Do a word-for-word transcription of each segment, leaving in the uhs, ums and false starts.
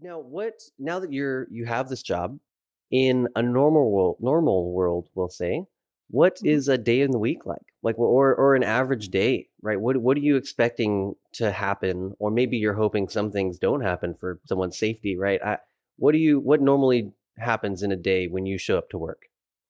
Now, what now that you're you have this job in a normal world, normal world, we'll say, what Mhm. is a day in the week like? Like, or or an average day, right? What what are you expecting to happen? Or maybe you're hoping some things don't happen for someone's safety, right? I, what do you what normally happens in a day when you show up to work?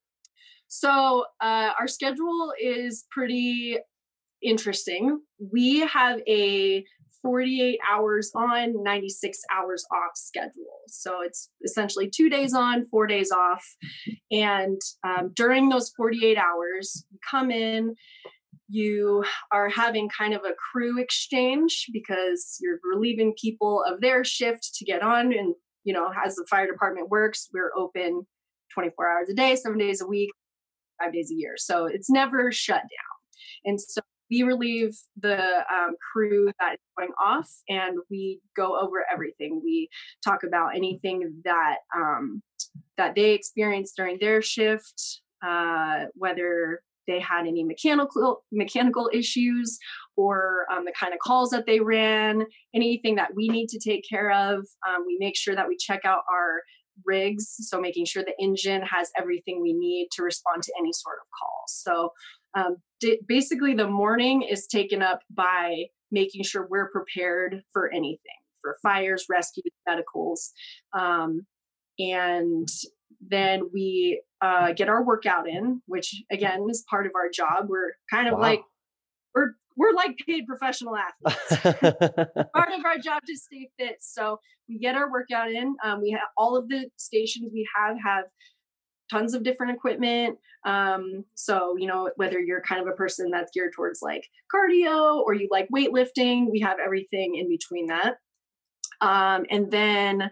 So, uh, our schedule is pretty interesting. We have a forty-eight hours on, ninety-six hours off schedule. So it's essentially two days on, four days off. And um, during those forty-eight hours, you come in, you are having kind of a crew exchange because you're relieving people of their shift to get on. And, you know, as the fire department works, we're open twenty-four hours a day, seven days a week, five days a year. So it's never shut down. And so we relieve the um, crew that is going off and we go over everything. We talk about anything that um, that they experienced during their shift, uh, whether they had any mechanical mechanical issues or um, the kind of calls that they ran, anything that we need to take care of. Um, we make sure that we check out our rigs, so making sure the engine has everything we need to respond to any sort of call. So um, d- basically, the morning is taken up by making sure we're prepared for anything, for fires, rescues, medicals. Um, and then we uh, get our workout in, which again is part of our job. We're kind of like Wow. we're we're like paid professional athletes. Part of our job to stay fit. So we get our workout in. Um, we have all of the stations we have have tons of different equipment. Um, so you know whether you're kind of a person that's geared towards like cardio or you like weightlifting, we have everything in between that. Um, and then,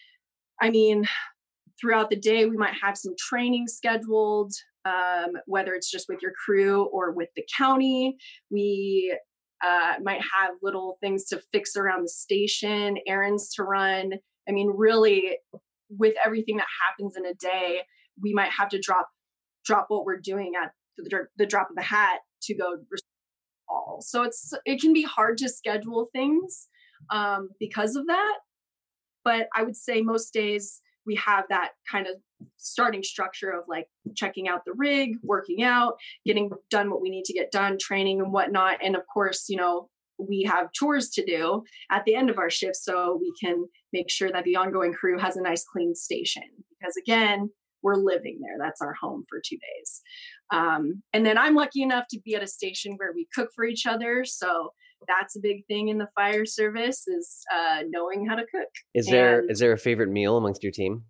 I mean, throughout the day, we might have some training scheduled, um, whether it's just with your crew or with the county. We uh, might have little things to fix around the station, errands to run. I mean, really, with everything that happens in a day, we might have to drop drop what we're doing at the, the drop of the hat to go all. So it's it can be hard to schedule things um, because of that. But I would say most days we have that kind of starting structure of like checking out the rig, working out, getting done what we need to get done, training and whatnot. And of course, you know, we have chores to do at the end of our shift so we can make sure that the ongoing crew has a nice clean station because again, we're living there. That's our home for two days. Um, and then I'm lucky enough to be at a station where we cook for each other. So that's a big thing in the fire service is uh, knowing how to cook. Is there And is there a favorite meal amongst your team?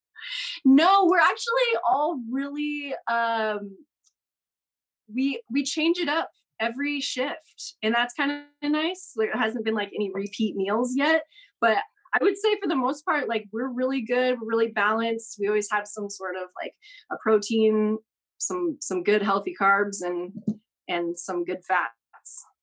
no, we're actually all really um, we we change it up every shift, and that's kind of nice. There hasn't been like any repeat meals yet, but I would say for the most part, like we're really good, we're really balanced. We always have some sort of like a protein, some some good healthy carbs, and and some good fats.